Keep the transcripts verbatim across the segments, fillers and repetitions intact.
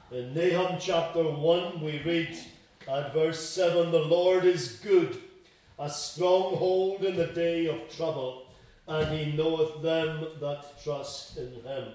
In Nahum chapter one, we read at verse seven, "The Lord is good, a stronghold in the day of trouble, and he knoweth them that trust in him."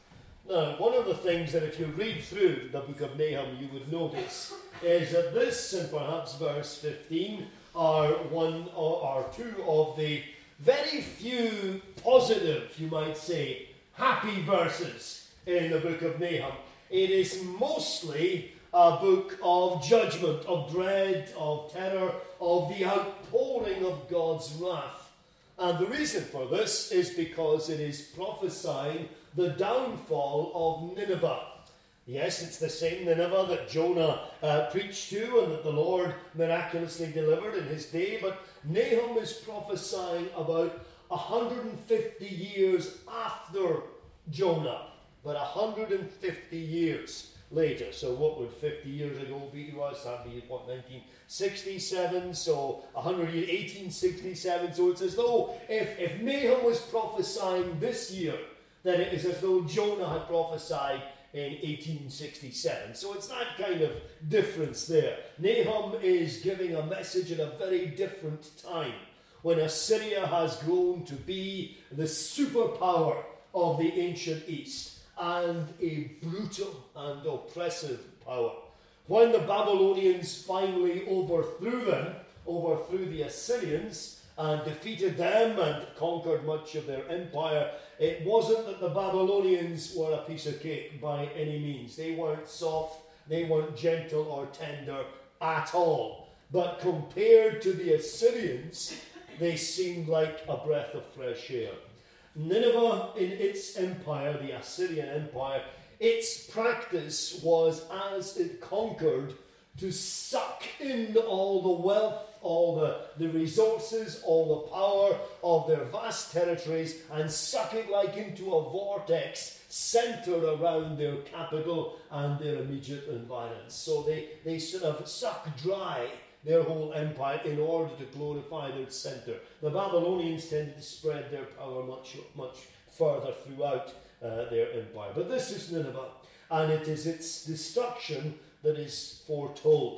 Now, one of the things that if you read through the book of Nahum, you would notice is that this, and perhaps verse fifteen, are one or, or two of the very few positive, you might say, happy verses in the book of Nahum. It is mostly a book of judgment, of dread, of terror, of the outpouring of God's wrath. And the reason for this is because it is prophesying the downfall of Nineveh. Yes, it's the same Nineveh that Jonah uh, preached to and that the Lord miraculously delivered in his day, but Nahum is prophesying about one hundred fifty years after Jonah, but one hundred fifty years later. So what would fifty years ago be to us? That'd be, what, nineteen sixty-seven? So one hundred years, eighteen sixty-seven. So it's as though if, if Nahum was prophesying this year, then it is as though Jonah had prophesied in eighteen sixty-seven. So it's that kind of difference there. Nahum is giving a message at a very different time, when Assyria has grown to be the superpower of the ancient East, and a brutal and oppressive power. When the Babylonians finally overthrew them, overthrew the Assyrians, and defeated them and conquered much of their empire, it wasn't that the Babylonians were a piece of cake by any means. They weren't soft, they weren't gentle or tender at all. But compared to the Assyrians, they seemed like a breath of fresh air. Nineveh, in its empire, the Assyrian Empire, its practice was, as it conquered, to suck in all the wealth, all the, the resources, all the power of their vast territories, and suck it like into a vortex centered around their capital and their immediate environs. So they, they sort of suck dry their whole empire in order to glorify their center. The Babylonians tended to spread their power much, much further throughout uh, their empire. But this is Nineveh, and it is its destruction that is foretold.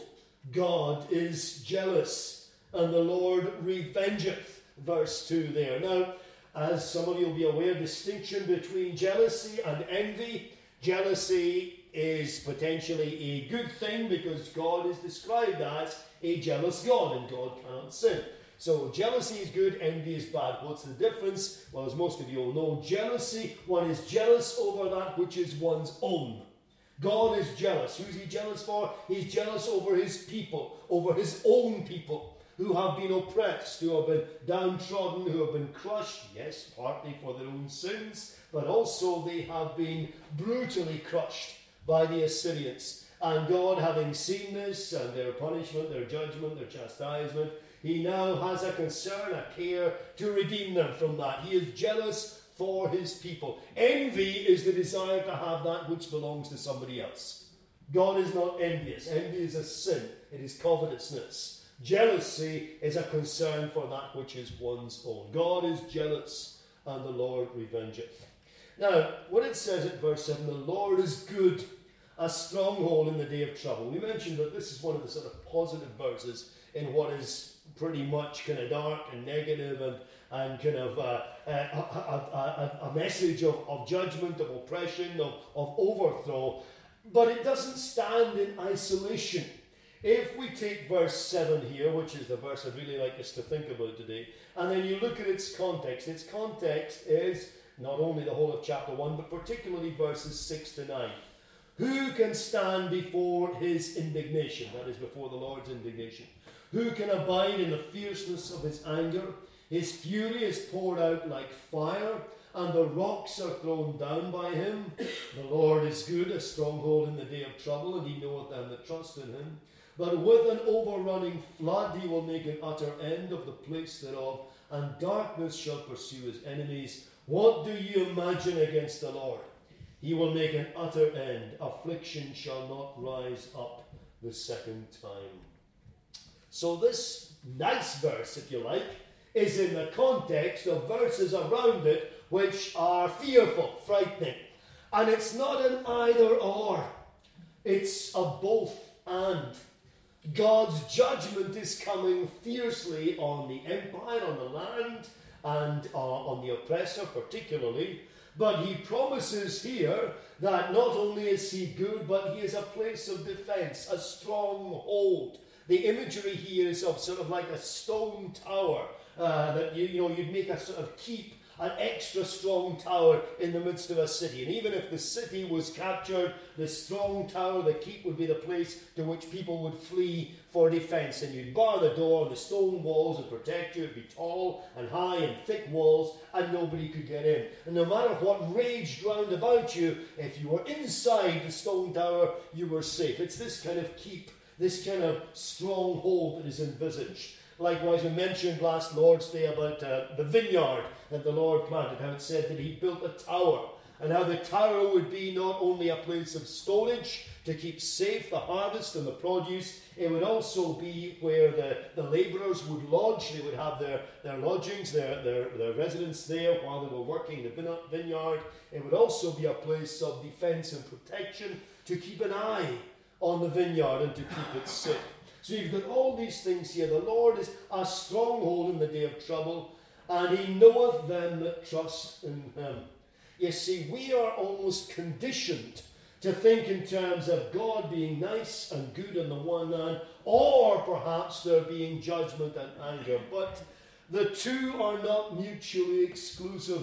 God is jealous, and the Lord revengeth. Verse two there. Now, as some of you will be aware, distinction between jealousy and envy. Jealousy is potentially a good thing because God is described as a jealous God, and God cannot sin. So jealousy is good, envy is bad. What's the difference? Well, as most of you will know, jealousy, one is jealous over that which is one's own. God is jealous. Who's he jealous for? He's jealous over his people, over his own people, who have been oppressed, who have been downtrodden, who have been crushed, yes, partly for their own sins, but also they have been brutally crushed by the Assyrians. And God, having seen this, and their punishment, their judgment, their chastisement, he now has a concern, a care to redeem them from that. He is jealous for his people. Envy is the desire to have that which belongs to somebody else. God is not envious. Envy is a sin. It is covetousness. Jealousy is a concern for that which is one's own. God is jealous, and the Lord revengeth. Now, when it says at verse seven, the Lord is good, a stronghold in the day of trouble. We mentioned that this is one of the sort of positive verses in what is pretty much kind of dark and negative and, and kind of uh, a, a, a, a message of, of judgment, of oppression, of, of overthrow. But it doesn't stand in isolation. If we take verse seven here, which is the verse I'd really like us to think about today, and then you look at its context, its context is not only the whole of chapter one, but particularly verses six to nine. Who can stand before his indignation? That is, before the Lord's indignation. Who can abide in the fierceness of his anger? His fury is poured out like fire, and the rocks are thrown down by him. The Lord is good, a stronghold in the day of trouble, and he knoweth them that trust in him. But with an overrunning flood he will make an utter end of the place thereof, and darkness shall pursue his enemies. What do you imagine against the Lord? He will make an utter end. Affliction shall not rise up the second time. So this nice verse, if you like, is in the context of verses around it which are fearful, frightening. And it's not an either or. It's a both and. God's judgment is coming fiercely on the empire, on the land, and uh, on the oppressor particularly. But he promises here that not only is he good, but he is a place of defense, a stronghold. The imagery here is of sort of like a stone tower uh, that you, you know you'd make a sort of keep, an extra strong tower in the midst of a city. And even if the city was captured, the strong tower, the keep, would be the place to which people would flee for defense. And you'd bar the door, and the stone walls would protect you. It'd be tall and high and thick walls, and nobody could get in. And no matter what raged round about you, if you were inside the stone tower, you were safe. It's this kind of keep, this kind of stronghold that is envisaged. Likewise, we mentioned last Lord's Day about uh, the vineyard that the Lord planted, how it said that he built a tower, and how the tower would be not only a place of storage to keep safe the harvest and the produce, it would also be where the, the labourers would lodge. They would have their, their lodgings, their, their, their residence there while they were working the vineyard. It would also be a place of defence and protection to keep an eye on the vineyard and to keep it safe. So you've got all these things here. The Lord is a stronghold in the day of trouble, and he knoweth them that trust in him. You see, we are almost conditioned to think in terms of God being nice and good on the one hand, or perhaps there being judgment and anger. But the two are not mutually exclusive.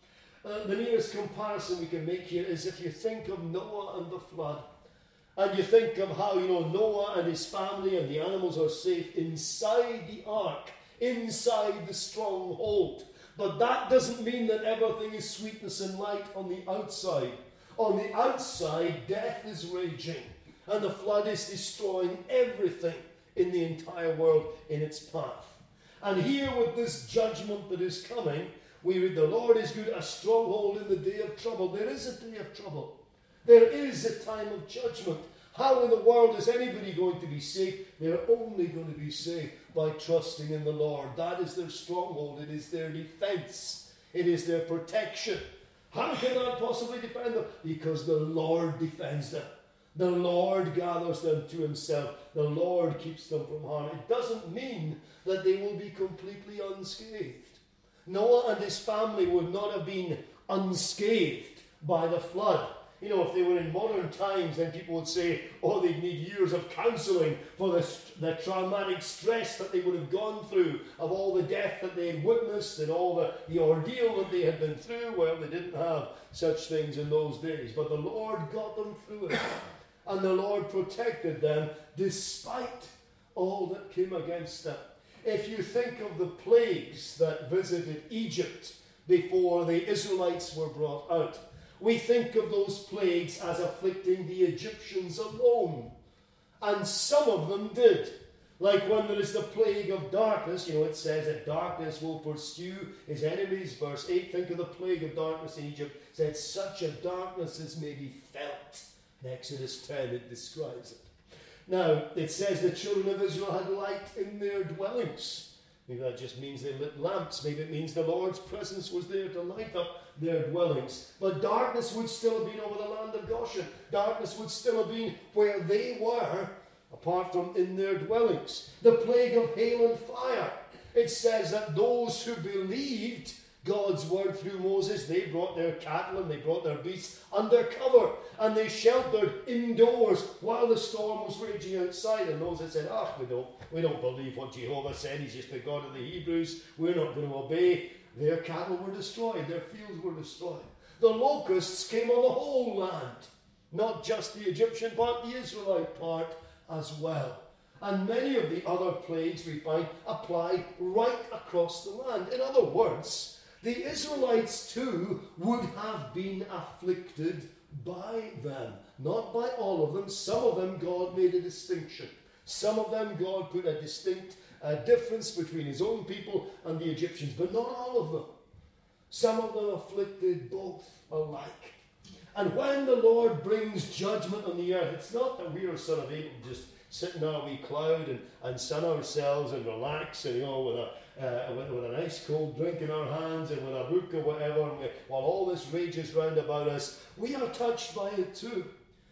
Uh, the nearest comparison we can make here is if you think of Noah and the flood. And you think of how, you know, Noah and his family and the animals are safe inside the ark, inside the stronghold. But that doesn't mean that everything is sweetness and light on the outside. On the outside, death is raging, and the flood is destroying everything in the entire world in its path. And here with this judgment that is coming, we read, the Lord is good, a stronghold in the day of trouble. There is a day of trouble. There is a time of judgment. How in the world is anybody going to be safe? They're only going to be safe by trusting in the Lord. That is their stronghold. It is their defense. It is their protection. How can I possibly defend them? Because the Lord defends them. The Lord gathers them to himself. The Lord keeps them from harm. It doesn't mean that they will be completely unscathed. Noah and his family would not have been unscathed by the flood. You know, if they were in modern times, then people would say, oh, they'd need years of counselling for the, the traumatic stress that they would have gone through, of all the death that they had witnessed and all the, the ordeal that they had been through. Well, they didn't have such things in those days. But the Lord got them through it. And the Lord protected them despite all that came against them. If you think of the plagues that visited Egypt before the Israelites were brought out, we think of those plagues as afflicting the Egyptians alone. And some of them did. Like when there is the plague of darkness, you know, it says that darkness will pursue his enemies. Verse eight, think of the plague of darkness in Egypt. It said, such a darkness as may be felt. In Exodus ten, it describes it. Now, it says the children of Israel had light in their dwellings. Maybe that just means they lit lamps. Maybe it means the Lord's presence was there to light up their dwellings. But darkness would still have been over the land of Goshen. Darkness would still have been where they were, apart from in their dwellings. The plague of hail and fire. It says that those who believed God's word through Moses, they brought their cattle and they brought their beasts under cover, and they sheltered indoors while the storm was raging outside. And those that said, ah, we don't, we don't believe what Jehovah said, he's just the God of the Hebrews, we're not going to obey. Their cattle were destroyed, their fields were destroyed. The locusts came on the whole land, not just the Egyptian part, the Israelite part as well. And many of the other plagues we find apply right across the land. In other words, the Israelites too would have been afflicted by them. Not by all of them. Some of them God made a distinction. Some of them God put a distinct uh, difference between his own people and the Egyptians. But not all of them. Some of them afflicted both alike. And when the Lord brings judgment on the earth, it's not that we are sort of able to just sit in our wee cloud and, and sun ourselves and relax, and you know, with a uh, with, with a nice cold drink in our hands and with a book or whatever, and we, while all this rages round about us, we are touched by it too.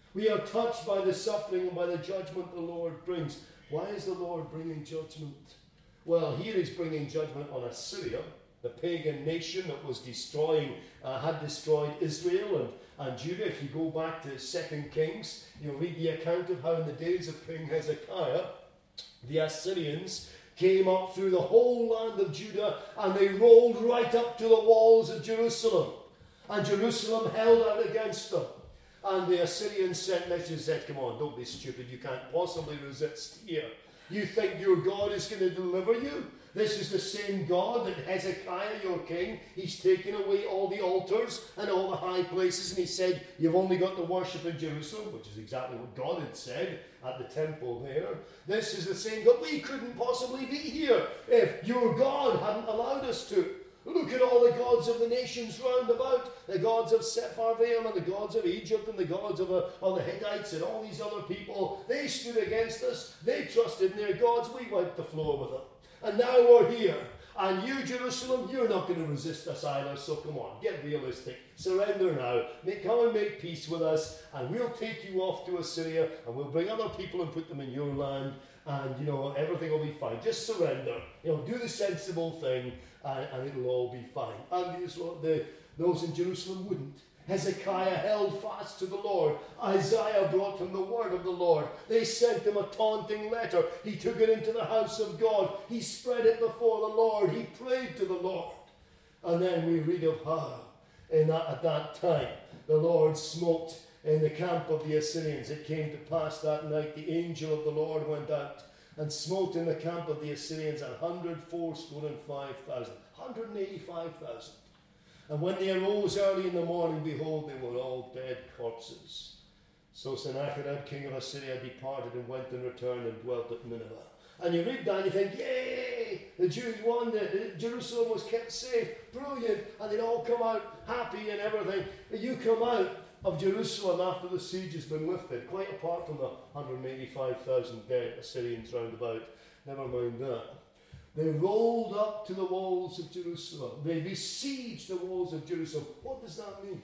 We are touched by the suffering and by the judgment the Lord brings. Why is the Lord bringing judgment? Well, here he's bringing judgment on Assyria, the pagan nation that was destroying, uh, had destroyed Israel and, and Judah. If you go back to Second Kings, you'll read the account of how in the days of King Hezekiah, the Assyrians came up through the whole land of Judah and they rolled right up to the walls of Jerusalem. And Jerusalem held out against them. And the Assyrians sent messages and said, come on, don't be stupid. You can't possibly resist here. You think your God is going to deliver you? This is the same God that Hezekiah, your king, he's taken away all the altars and all the high places. And he said, you've only got to worship in Jerusalem, which is exactly what God had said at the temple there. This is the same God. We couldn't possibly be here if your God hadn't allowed us to. Look at all the gods of the nations round about, the gods of Sepharvaim and the gods of Egypt and the gods of, uh, of the Hittites and all these other people. They stood against us. They trusted in their gods. We wiped the floor with them. And now we're here. And you, Jerusalem, you're not going to resist us either. So come on, get realistic. Surrender now. Make, come and make peace with us. And we'll take you off to Assyria. And we'll bring other people and put them in your land. And, you know, everything will be fine. Just surrender. You know, do the sensible thing. And, and it'll all be fine. And Israel, the, those in Jerusalem wouldn't. Hezekiah held fast to the Lord. Isaiah brought him the word of the Lord. They sent him a taunting letter. He took it into the house of God. He spread it before the Lord. He prayed to the Lord. And then we read of how in that, at that time the Lord smote in the camp of the Assyrians. It came to pass that night the angel of the Lord went out and smote in the camp of the Assyrians a hundred fourscore and five thousand, one hundred eighty-five thousand. And when they arose early in the morning, behold, they were all dead corpses. So Sennacherib, king of Assyria, departed and went and returned and dwelt at Nineveh. And you read that and you think, yay, the Jews won, the, the, Jerusalem was kept safe, brilliant, and they'd all come out happy and everything. But you come out of Jerusalem after the siege has been lifted, quite apart from the one hundred eighty-five thousand dead Assyrians round about. Never mind that. They rolled up to the walls of Jerusalem. They besieged the walls of Jerusalem. What does that mean?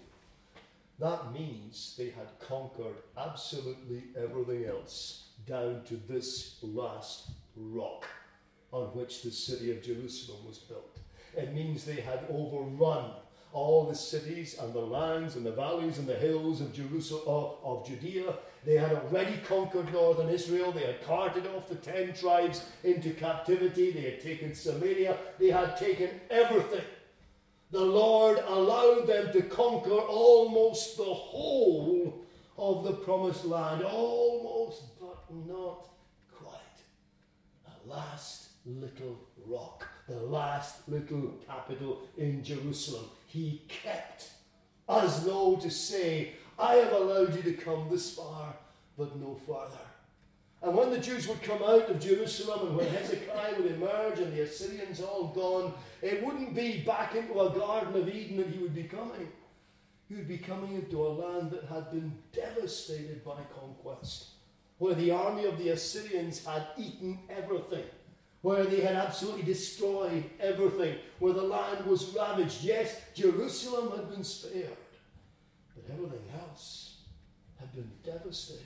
That means they had conquered absolutely everything else down to this last rock on which the city of Jerusalem was built. It means they had overrun all the cities and the lands and the valleys and the hills of Jerusalem, of, of Judea. They had already conquered northern Israel. They had carted off the ten tribes into captivity. They had taken Samaria. They had taken everything. The Lord allowed them to conquer almost the whole of the promised land. Almost, but not quite. The last little rock, the last little capital in Jerusalem, he kept, as though to say, I have allowed you to come this far, but no farther. And when the Jews would come out of Jerusalem and when Hezekiah would emerge and the Assyrians all gone, it wouldn't be back into a Garden of Eden that he would be coming. He would be coming into a land that had been devastated by conquest, where the army of the Assyrians had eaten everything, where they had absolutely destroyed everything, where the land was ravaged. Yes, Jerusalem had been spared, but everything else had been devastated.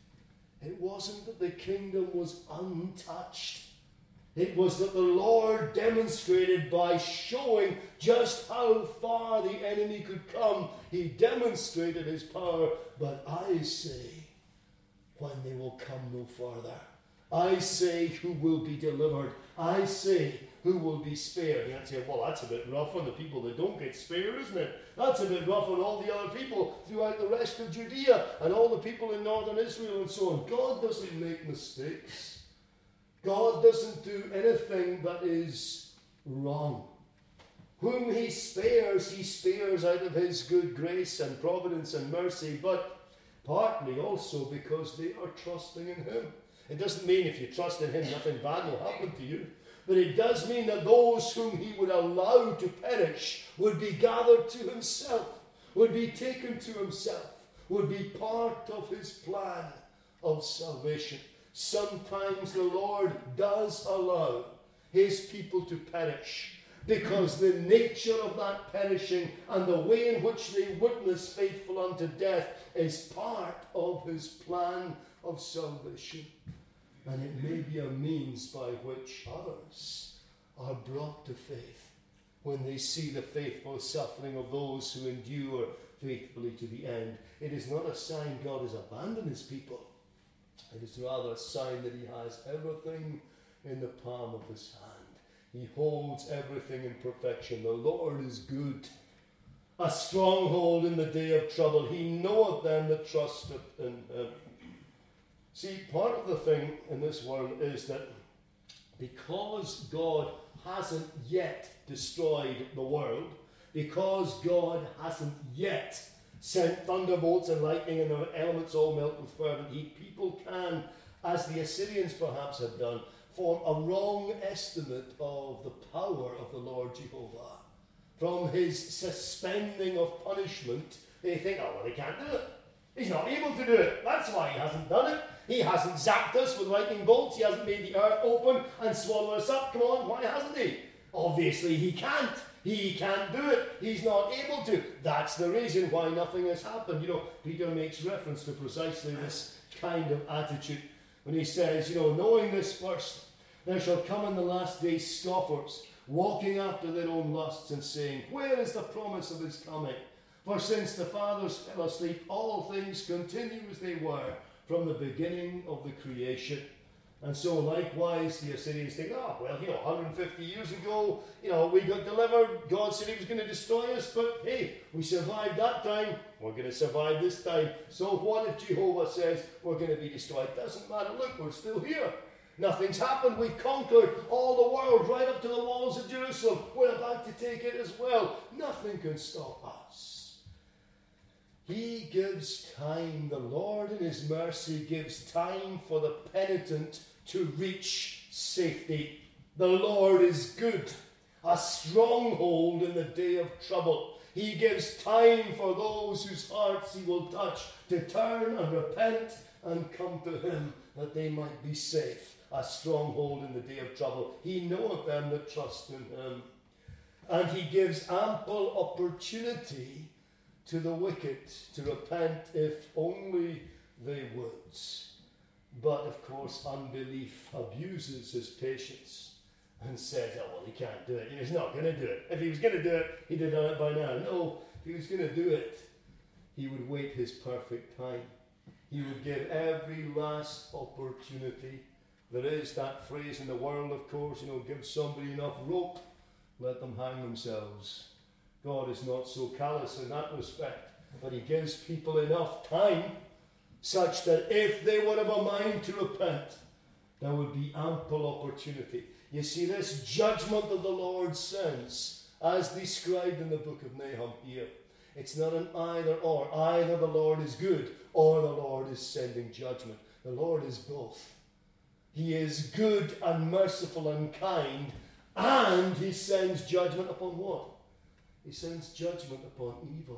It wasn't that the kingdom was untouched. It was that the Lord demonstrated by showing just how far the enemy could come. He demonstrated his power, but I say, when they will come no farther. I say, who will be delivered. I say, who will be spared. You might say, well, that's a bit rough on the people that don't get spared, isn't it? That's a bit rough on all the other people throughout the rest of Judea and all the people in northern Israel and so on. God doesn't make mistakes. God doesn't do anything that is wrong. Whom he spares, he spares out of his good grace and providence and mercy, but partly also because they are trusting in him. It doesn't mean if you trust in him, nothing bad will happen to you. But it does mean that those whom he would allow to perish would be gathered to himself, would be taken to himself, would be part of his plan of salvation. Sometimes the Lord does allow his people to perish. because the nature of that perishing and the way in which they witness faithful unto death is part of his plan of salvation. And it may be a means by which others are brought to faith when they see the faithful suffering of those who endure faithfully to the end. It is not a sign God has abandoned his people. It is rather a sign that he has everything in the palm of his hand. He holds everything in perfection. The Lord is good, a stronghold in the day of trouble. He knoweth them that trusteth in him. See, part of the thing in this world is that because God hasn't yet destroyed the world, because God hasn't yet sent thunderbolts and lightning and the elements all melt with fervent heat, people can, as the Assyrians perhaps have done, form a wrong estimate of the power of the Lord Jehovah. From his suspending of punishment, they think, oh, well, he can't do it. He's not able to do it. That's why he hasn't done it. He hasn't zapped us with lightning bolts. He hasn't made the earth open and swallow us up. Come on, why hasn't he? Obviously he can't. He can't do it. He's not able to. That's the reason why nothing has happened. You know, Peter makes reference to precisely this kind of attitude when he says, you know, knowing this first, there shall come in the last days scoffers, walking after their own lusts and saying, where is the promise of his coming? For since the fathers fell asleep, all things continue as they were from the beginning of the creation. And so likewise the Assyrians think, oh, well, you know, one hundred fifty years ago, you know, we got delivered. God said he was going to destroy us, but hey, we survived that time. We're going to survive this time. So what if Jehovah says we're going to be destroyed? Doesn't matter. Look, we're still here. Nothing's happened. We've conquered all the world right up to the walls of Jerusalem. We're about to take it as well. Nothing can stop us. He gives time. The Lord in his mercy gives time for the penitent to reach safety. The Lord is good, a stronghold in the day of trouble. He gives time for those whose hearts he will touch to turn and repent and come to him that they might be safe. A stronghold in the day of trouble. He knoweth them that trust in him. And he gives ample opportunity to the wicked to repent if only they would. But of course unbelief abuses his patience and says, oh well, he can't do it. He's not going to do it. If he was going to do it, he'd have done it by now. No, if he was going to do it, he would wait his perfect time. He would give every last opportunity. There is that phrase in the world, of course, you know, give somebody enough rope, let them hang themselves. God is not so callous in that respect, but he gives people enough time such that if they would have a mind to repent, there would be ample opportunity. You see, this judgment that the Lord sends, as described in the book of Nahum here, it's not an either or. Either the Lord is good or the Lord is sending judgment. The Lord is both. He is good and merciful and kind, and he sends judgment upon what? He sends judgment upon evil.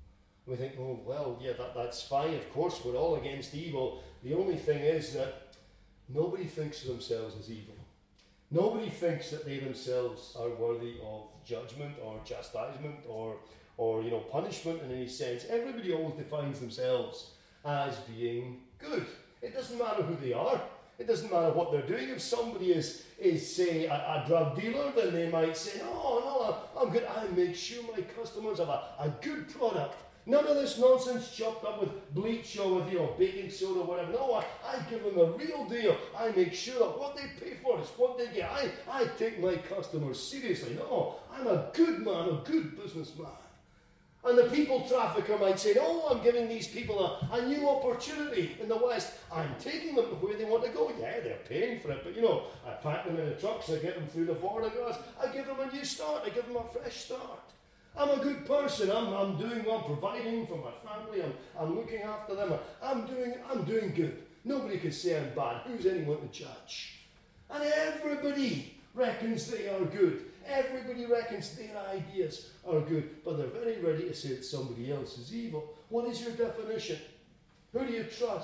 We think, oh, well, yeah, that, that's fine. Of course, we're all against evil. The only thing is that nobody thinks of themselves as evil. Nobody thinks that they themselves are worthy of judgment or chastisement or, or you know, punishment in any sense. Everybody always defines themselves as being good. It doesn't matter who they are. It doesn't matter what they're doing. If somebody is, is say, a, a drug dealer, then they might say, oh, no, I'm good. I make sure my customers have a, a good product. None of this nonsense chopped up with bleach or with, you know, baking soda or whatever. No, I, I give them a real deal. I make sure that what they pay for is what they get. I, I take my customers seriously. No, I'm a good man, a good businessman. And the people trafficker might say, oh, I'm giving these people a, a new opportunity in the West. I'm taking them to where they want to go. Yeah, they're paying for it, but you know, I pack them in the trucks, I get them through the border guards, I give them a new start, I give them a fresh start. I'm a good person, I'm, I'm doing well, providing for my family, I'm, I'm looking after them, I'm doing, I'm doing good. Nobody can say I'm bad. Who's anyone to judge? And everybody reckons they are good. Everybody reckons their ideas are good, but they're very ready to say that somebody else is evil. What is your definition? Who do you trust?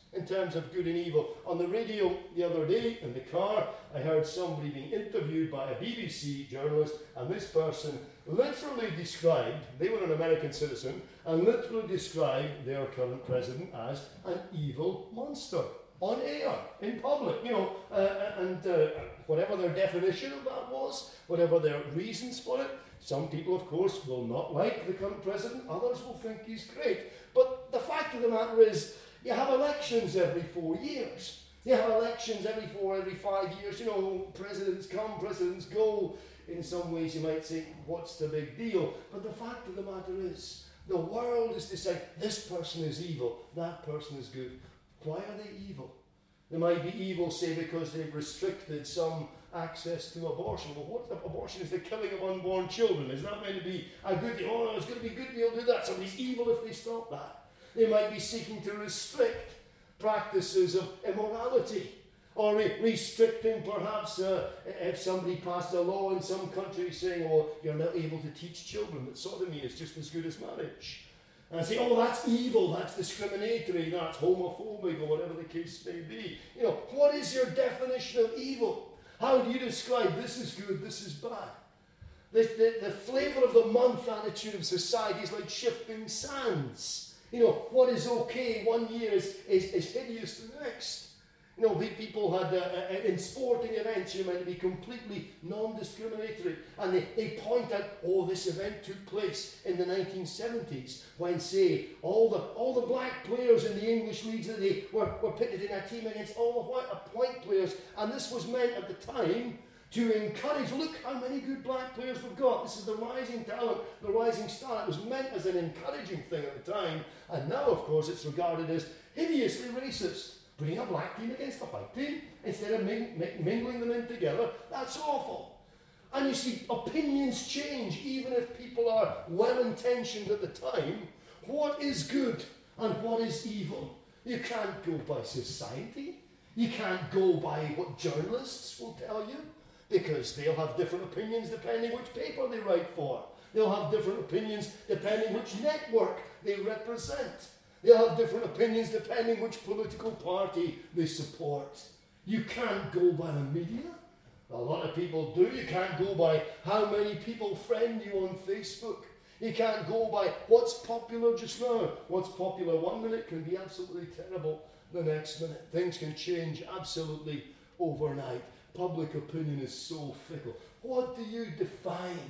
in terms of good and evil. On the radio the other day in the car, I heard somebody being interviewed by a B B C journalist, and this person literally described, they were an American citizen, and literally described their current president as an evil monster on air, in public, you know, uh, and uh, whatever their definition of that was, whatever their reasons for it. Some people, of course, will not like the current president, others will think he's great. But the fact of the matter is, you have elections every four years. You have elections every four, every five years. You know, presidents come, presidents go. In some ways you might say, what's the big deal? But the fact of the matter is, the world is deciding, this person is evil, that person is good. Why are they evil? They might be evil, say, because they've restricted some access to abortion. Well, what abortion is the killing of unborn children. Is that meant to be a good thing? Oh, no, it's going to be good, we'll do that. Somebody's evil if they stop that. They might be seeking to restrict practices of immorality, or re- restricting perhaps uh, if somebody passed a law in some country saying, oh, you're not able to teach children that sodomy is just as good as marriage. And say, oh, that's evil, that's discriminatory, that's homophobic, or whatever the case may be. You know, what is your definition of evil? How do you describe this is good, this is bad? The, the, the flavour of the month attitude of society is like shifting sands. You know, what is okay one year is, is, is hideous the next. You know, the people had, uh, uh, in sporting events, you're meant to be completely non-discriminatory. And they, they point out, oh, this event took place in the nineteen seventies, when, say, all the all the black players in the English leagues, they were, were pitted in a team against all the white, uh, white players. And this was meant at the time to encourage, look how many good black players we've got. This is the rising talent, the rising star. It was meant as an encouraging thing at the time. And now, of course, it's regarded as hideously racist. Bring a black team against a white team instead of ming- ming- mingling them in together. That's awful. And you see, opinions change, even if people are well-intentioned at the time. What is good and what is evil? You can't go by society. You can't go by what journalists will tell you, because they'll have different opinions depending which paper they write for. They'll have different opinions depending which network they represent. They'll have different opinions depending which political party they support. You can't go by the media. A lot of people do. You can't go by how many people friend you on Facebook. You can't go by what's popular just now. What's popular one minute can be absolutely terrible the next minute. Things can change absolutely overnight. Public opinion is so fickle. What do you define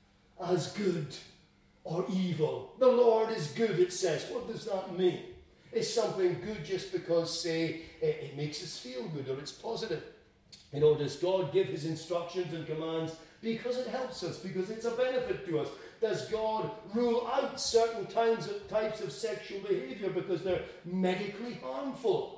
as good or evil? The Lord is good, it says. What does that mean? Is something good just because, say, it, it makes us feel good or it's positive? You know, does God give his instructions and commands because it helps us, because it's a benefit to us? Does God rule out certain types of, types of sexual behavior because they're medically harmful?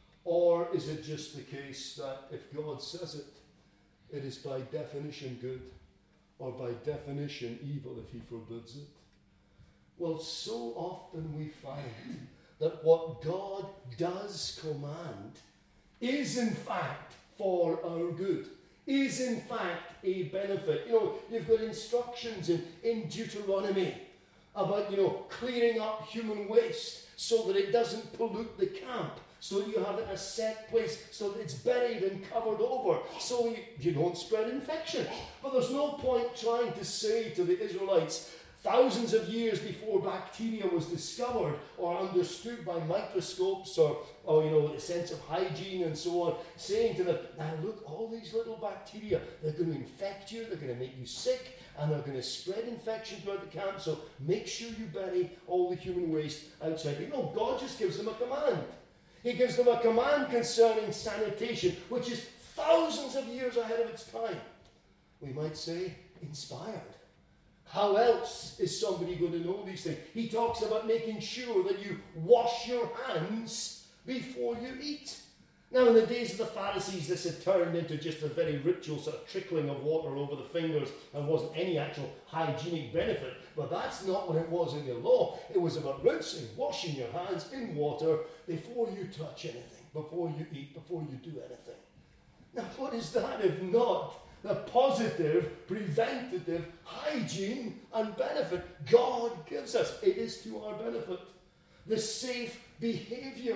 Or is it just the case that if God says it, it is by definition good, or by definition evil if he forbids it? Well, so often we find that what God does command is in fact for our good, is in fact a benefit. You know, you've got instructions in, in Deuteronomy about, you know, clearing up human waste so that it doesn't pollute the camp, so that you have it in a set place, so that it's buried and covered over, so you, you don't spread infection. But there's no point trying to say to the Israelites, thousands of years before bacteria was discovered or understood by microscopes, or, or you know, a sense of hygiene and so on, saying to them, now look, all these little bacteria, they're going to infect you, they're going to make you sick, and they're going to spread infection throughout the camp, so make sure you bury all the human waste outside. You know, God just gives them a command. He gives them a command concerning sanitation, which is thousands of years ahead of its time. We might say, inspired. How else is somebody going to know these things? He talks about making sure that you wash your hands before you eat. Now, in the days of the Pharisees, this had turned into just a very ritual sort of trickling of water over the fingers and wasn't any actual hygienic benefit. But that's not what it was in the law. It was about rinsing, washing your hands in water before you touch anything, before you eat, before you do anything. Now, what is that if not the positive, preventative hygiene and benefit God gives us? It is to our benefit. The safe behavior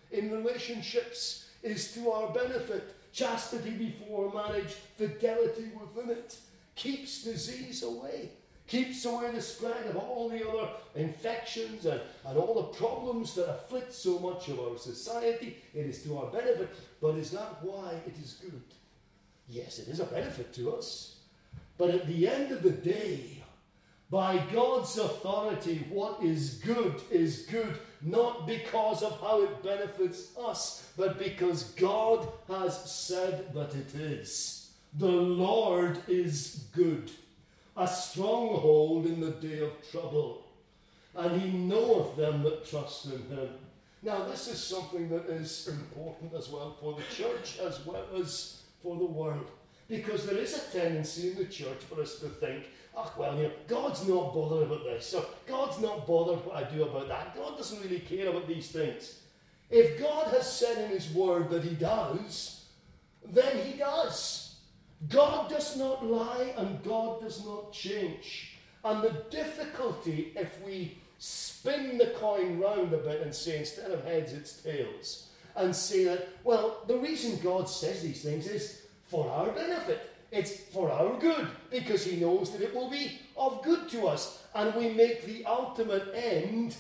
in relationships is to our benefit. Chastity before marriage, fidelity within it, keeps disease away, keeps away the spread of all the other infections and, and all the problems that afflict so much of our society. It is to our benefit, but is that why it is good? Yes, it is a benefit to us. But at the end of the day, by God's authority, what is good is good, not because of how it benefits us, but because God has said that it is. The Lord is good, a stronghold in the day of trouble, and he knoweth them that trust in him. Now, this is something that is important as well for the church as well as for the world. Because there is a tendency in the church for us to think, oh, well, you know, God's not bothered about this, or God's not bothered what I do about that. God doesn't really care about these things. If God has said in his word that he does, then he does. God does not lie and God does not change. And the difficulty, if we spin the coin round a bit and say instead of heads it's tails, and say that, well, the reason God says these things is for our benefit. It's for our good, because he knows that it will be of good to us. And we make the ultimate end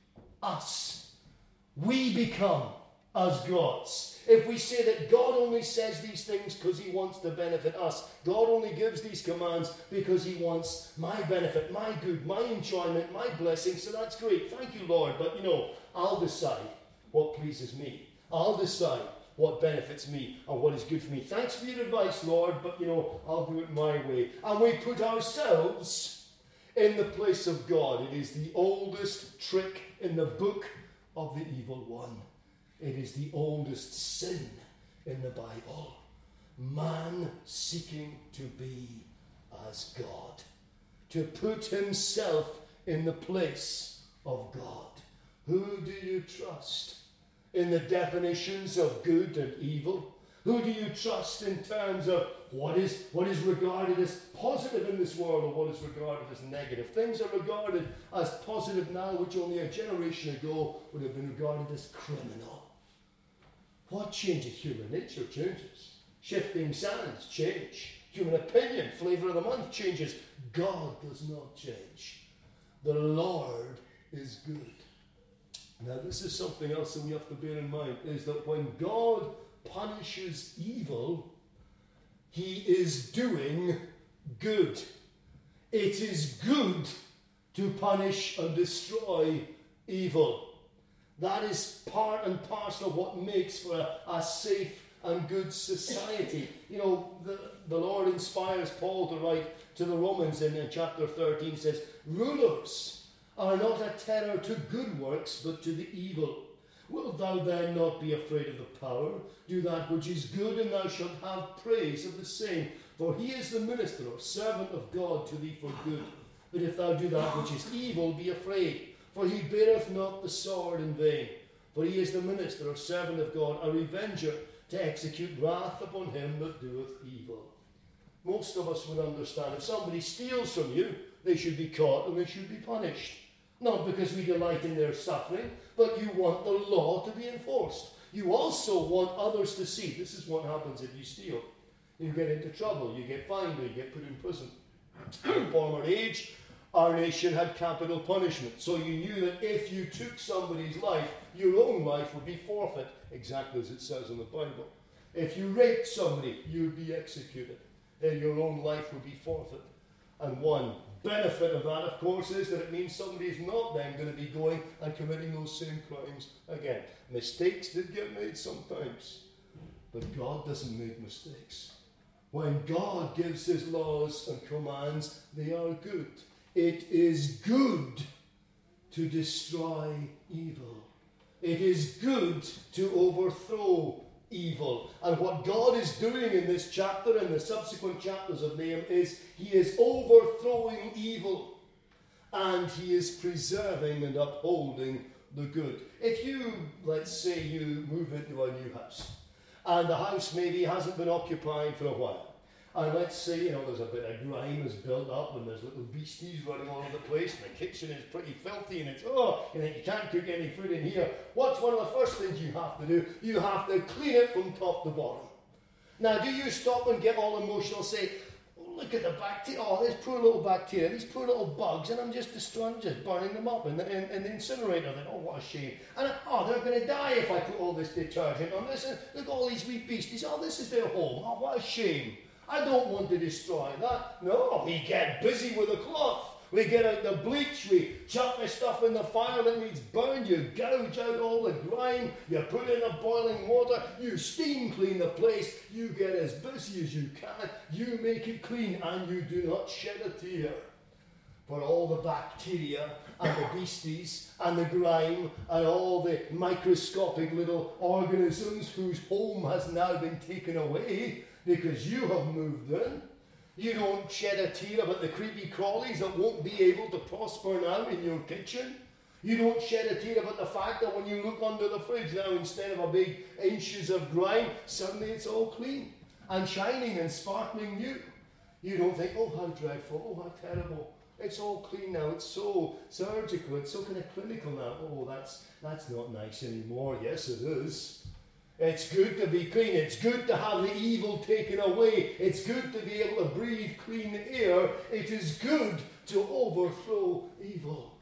us. We become as gods. If we say that God only says these things because he wants to benefit us, God only gives these commands because he wants my benefit, my good, my enjoyment, my blessing, so that's great. Thank you, Lord. But, you know, I'll decide what pleases me. I'll decide what benefits me and what is good for me. Thanks for your advice, Lord, but, you know, I'll do it my way. And we put ourselves in the place of God. It is the oldest trick in the book of the evil one. It is the oldest sin in the Bible. Man seeking to be as God. To put himself in the place of God. Who do you trust in the definitions of good and evil? Who do you trust in terms of what is what is regarded as positive in this world or what is regarded as negative? Things are regarded as positive now, which only a generation ago would have been regarded as criminal. What changes? Human nature changes. Shifting sands change. Human opinion, flavour of the month changes. God does not change. The Lord is good. Now, this is something else that we have to bear in mind, is that when God punishes evil, he is doing good. It is good to punish and destroy evil. That is part and parcel of what makes for a, a safe and good society. You know, the, the Lord inspires Paul to write to the Romans in, in chapter thirteen, says, rulers are not a terror to good works, but to the evil. Wilt thou then not be afraid of the power? Do that which is good, and thou shalt have praise of the same. For he is the minister or servant of God to thee for good. But if thou do that which is evil, be afraid. For he beareth not the sword in vain. For he is the minister or servant of God, a revenger, to execute wrath upon him that doeth evil. Most of us would understand if somebody steals from you, they should be caught and they should be punished. Not because we delight in their suffering, but you want the law to be enforced. You also want others to see. This is what happens if you steal. You get into trouble, you get fined, or you get put in prison. In former age, our nation had capital punishment. So you knew that if you took somebody's life, your own life would be forfeit, exactly as it says in the Bible. If you raped somebody, you'd be executed. And your own life would be forfeit. And one benefit of that, of course, is that it means somebody is not then going to be going and committing those same crimes again. Mistakes did get made sometimes, but God doesn't make mistakes. When God gives his laws and commands, they are good. It is good to destroy evil. It is good to overthrow evil. And what God is doing in this chapter and the subsequent chapters of Nahum is he is overthrowing evil and he is preserving and upholding the good. If you, let's say you move into a new house and the house maybe hasn't been occupied for a while, And let's say, you know, there's a bit of grime that's built up and there's little beasties running all over the place and the kitchen is pretty filthy and it's, oh, you think you can't cook any food in here. What's one of the first things you have to do? You have to clean it from top to bottom. Now, do you stop and get all emotional, say, oh, look at the bacteria, oh, this poor little bacteria, these poor little bugs, and I'm just destroying, just burning them up in the, in, in the incinerator. Then, oh, what a shame. And, oh, they're going to die if I put all this detergent on this. And look at all these wee beasties. Oh, this is their home. Oh, what a shame. I don't want to destroy that. No, we get busy with the cloth. We get out the bleach, we chuck the stuff in the fire that needs burned, you gouge out all the grime, you put in the boiling water, you steam clean the place, you get as busy as you can, you make it clean, and you do not shed a tear for all the bacteria and the beasties and the grime and all the microscopic little organisms whose home has now been taken away because you have moved in. You don't shed a tear about the creepy crawlies that won't be able to prosper now in your kitchen. You don't shed a tear about the fact that when you look under the fridge now, instead of a big inches of grime, suddenly it's all clean and shining and sparkling new. You don't think, oh, how dreadful, oh, how terrible. It's all clean now. It's so surgical. It's so kind of clinical now. Oh, that's, that's not nice anymore. Yes, it is. It's good to be clean. It's good to have the evil taken away. It's good to be able to breathe clean air. It is good to overthrow evil.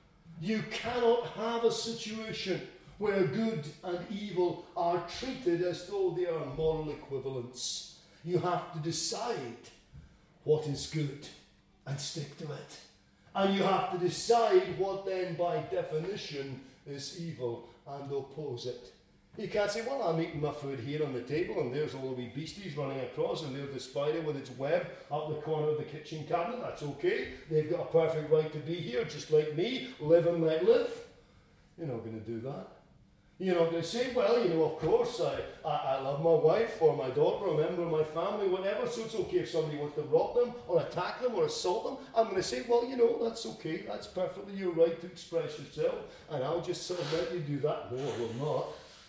You cannot have a situation where good and evil are treated as though they are moral equivalents. You have to decide what is good and stick to it. And you have to decide what then by definition is evil and oppose it. You can't say, well, I'm eating my food here on the table and there's all the wee beasties running across and there's the spider with its web up the corner of the kitchen cabinet. That's okay. They've got a perfect right to be here, just like me. Live and let live. You're not going to do that. You're not going to say, well, you know, of course, I, I, I love my wife or my daughter or a member of my family, whatever, so it's okay if somebody wants to rob them or attack them or assault them. I'm going to say, well, you know, that's okay. That's perfectly your right to express yourself and I'll just sort of let you do that. No, I will not.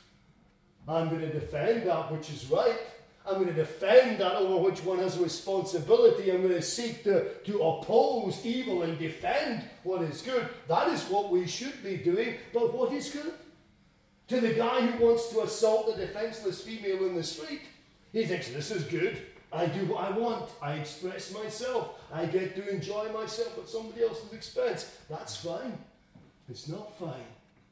I'm going to defend that which is right. I'm going to defend that over which one has a responsibility. I'm going to seek to, to oppose evil and defend what is good. That is what we should be doing. But what is good? To the guy who wants to assault a defenseless female in the street, he thinks this is good. I do what I want. I express myself. I get to enjoy myself at somebody else's expense. That's fine. It's not fine.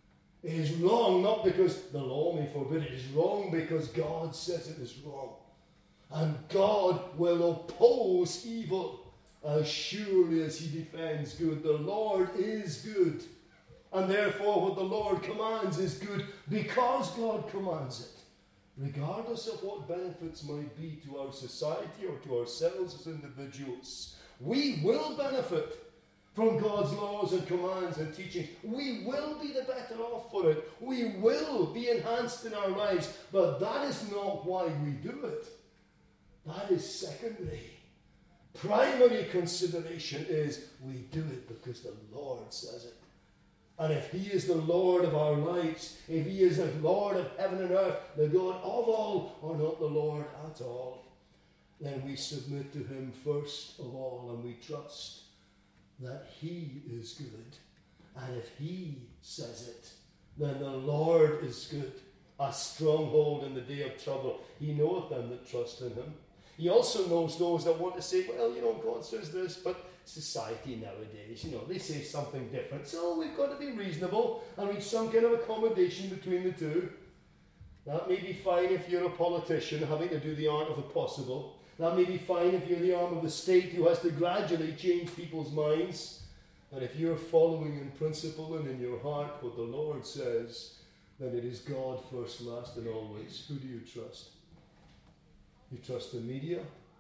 It is wrong, not because the law may forbid it. It is wrong because God says it is wrong. And God will oppose evil as surely as he defends good. The Lord is good. And therefore what the Lord commands is good because God commands it. Regardless of what benefits might be to our society or to ourselves as individuals. We will benefit from God's laws and commands and teachings. We will be the better off for it. We will be enhanced in our lives. But that is not why we do it. That is secondary. Primary consideration is we do it because the Lord says it. And if he is the Lord of our lives, if he is the Lord of heaven and earth, the God of all, or not the Lord at all, then we submit to him first of all and we trust that he is good. And if he says it, then the Lord is good, a stronghold in the day of trouble. He knoweth them that trust in him. He also knows those that want to say, well, you know, God says this, but society nowadays, you know, they say something different. So we've got to be reasonable and reach some kind of accommodation between the two. That may be fine if you're a politician having to do the art of the possible. That may be fine if you're the arm of the state who has to gradually change people's minds. But if you're following in principle and in your heart what the Lord says, then it is God first, last, and always. Who do you trust? You trust the media?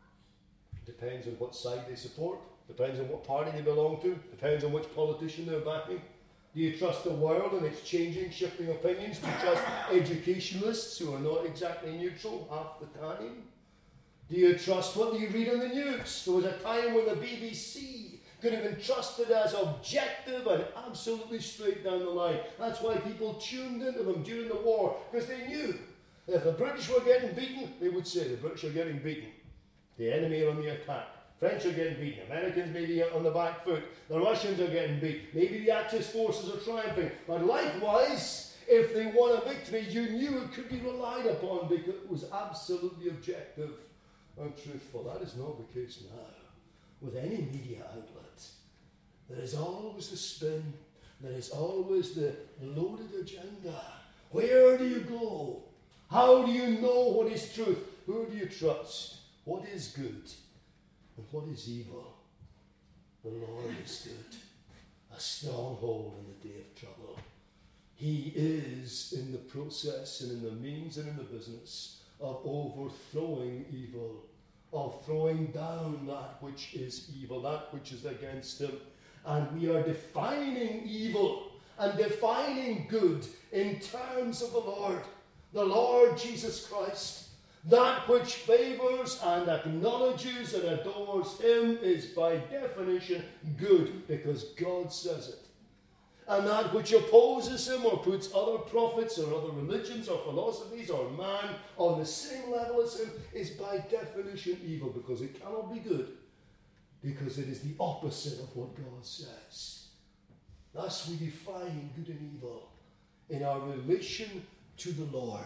Depends on what side they support. Depends on what party they belong to. Depends on which politician they're backing. Do you trust the world and its changing, shifting opinions? Do you trust educationalists who are not exactly neutral half the time? Do you trust what you read on the news? There was a time when the B B C could have been trusted as objective and absolutely straight down the line. That's why people tuned into them during the war, because they knew if the British were getting beaten, they would say the British are getting beaten. The enemy are on the attack. French are getting beaten. Americans may be on the back foot. The Russians are getting beat. Maybe the Axis forces are triumphing. But likewise, if they won a victory, you knew it could be relied upon because it was absolutely objective and truthful. That is not the case now with any media outlet. There is always the spin. There is always the loaded agenda. Where do you go? How do you know what is truth? Who do you trust? What is good? And what is evil? The Lord is good, a stronghold in the day of trouble. He is in the process and in the means and in the business of overthrowing evil, of throwing down that which is evil, that which is against him. And we are defining evil and defining good in terms of the Lord, the Lord Jesus Christ. That which favors and acknowledges and adores him is by definition good, because God says it. And that which opposes him or puts other prophets or other religions or philosophies or man on the same level as him is by definition evil, because it cannot be good, because it is the opposite of what God says. Thus we define good and evil in our relation to the Lord.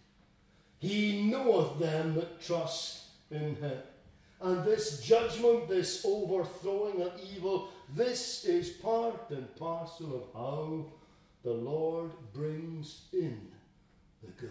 He knoweth them that trust in him. And this judgment, this overthrowing of evil, this is part and parcel of how the Lord brings in the good.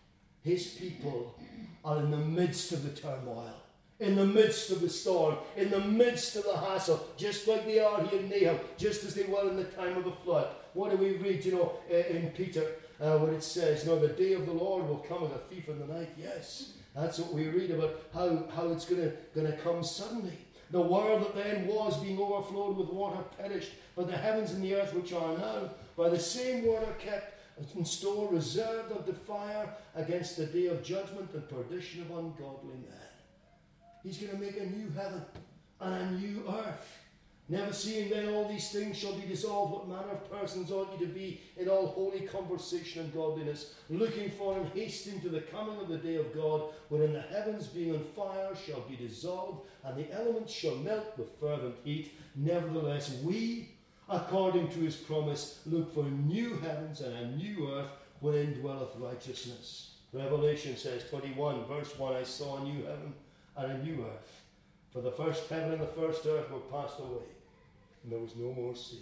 His people are in the midst of the turmoil, in the midst of the storm, in the midst of the hassle, just like they are here in Nahum, just as they were in the time of the flood. What do we read, you know, in Peter? Uh, when it says, no, the day of the Lord will come as a thief in the night. Yes, that's what we read about, how, how it's going to come suddenly. The world that then was being overflowed with water perished, but the heavens and the earth which are now by the same word are kept in store, reserved unto fire against the day of judgment and perdition of ungodly men. He's going to make a new heaven and a new earth. Never seeing then all these things shall be dissolved, what manner of persons ought ye to be in all holy conversation and godliness, looking for and hasting to the coming of the day of God, wherein the heavens being on fire shall be dissolved, and the elements shall melt with fervent heat. Nevertheless, we, according to his promise, look for new heavens and a new earth, wherein dwelleth righteousness. Revelation says, twenty-one, verse one, I saw a new heaven and a new earth. For the first heaven and the first earth were passed away, and there was no more sea.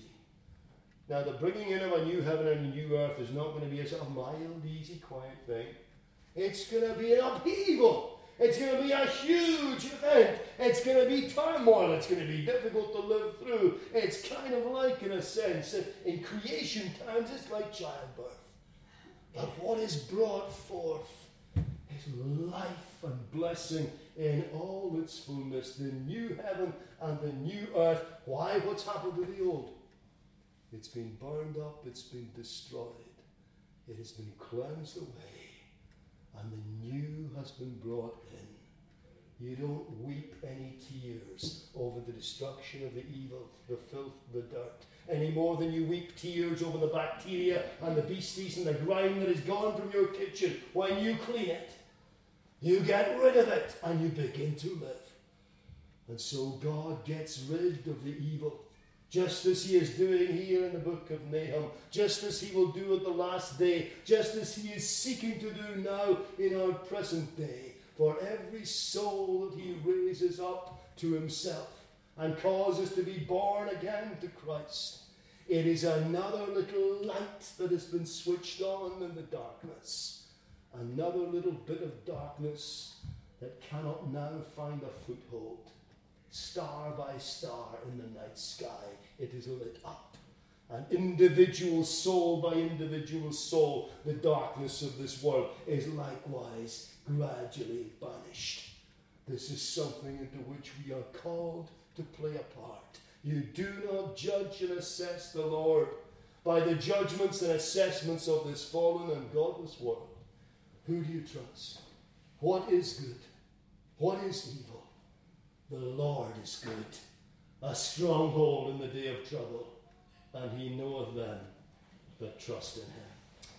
Now, the bringing in of a new heaven and a new earth is not going to be a sort of mild, easy, quiet thing. It's going to be an upheaval. It's going to be a huge event. It's going to be turmoil. It's going to be difficult to live through. It's kind of like, in a sense, in creation times, it's like childbirth. But what is brought forth is life and blessing in all its fullness. The new heaven and the new earth. Why? What's happened to the old? It's been burned up. It's been destroyed. It has been cleansed away. And the new has been brought in. You don't weep any tears over the destruction of the evil, the filth, the dirt, any more than you weep tears over the bacteria and the beasties and the grime that is gone from your kitchen. When you clean it, you get rid of it and you begin to live. And so God gets rid of the evil, just as he is doing here in the book of Nahum, just as he will do at the last day, just as he is seeking to do now in our present day, for every soul that he raises up to himself and causes to be born again to Christ. It is another little light that has been switched on in the darkness. Another little bit of darkness that cannot now find a foothold. Star by star in the night sky, it is lit up. And individual soul by individual soul, the darkness of this world is likewise gradually banished. This is something into which we are called to play a part. You do not judge and assess the Lord by the judgments and assessments of this fallen and godless world. Who do you trust? What is good? What is evil? The Lord is good, a stronghold in the day of trouble, and he knoweth them that trust in him.